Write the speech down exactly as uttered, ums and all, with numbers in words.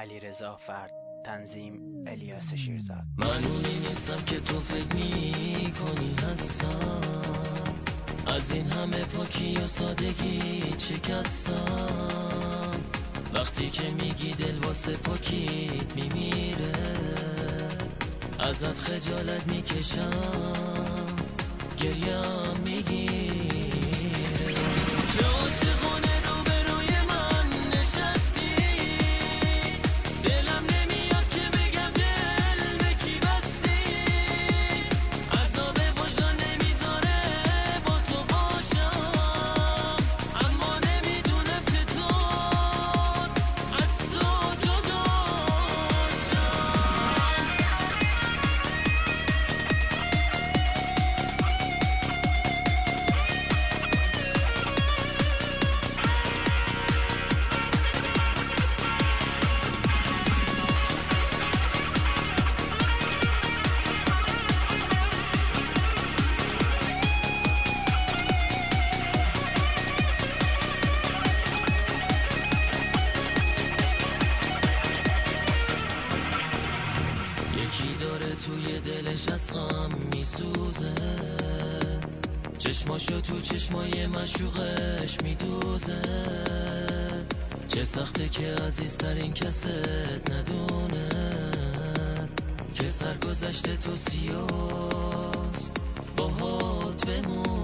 علیرضا فرد، تنظیم الیاس شیرزاد. من اونی نیستم که تو فکر می کنی هستم، از این همه پاکی و سادگی شکستم. وقتی که میگی دل واسه پاکیت میمیره، ازت خجالت میکشم، گریم میگیره. توی دلش از غم میسوزه، چشماشو تو چشمای مشوقش میدوزه. چه سخته که عزیزترین کست ندونه که سرگذشت تو سیاست باهات بمونه.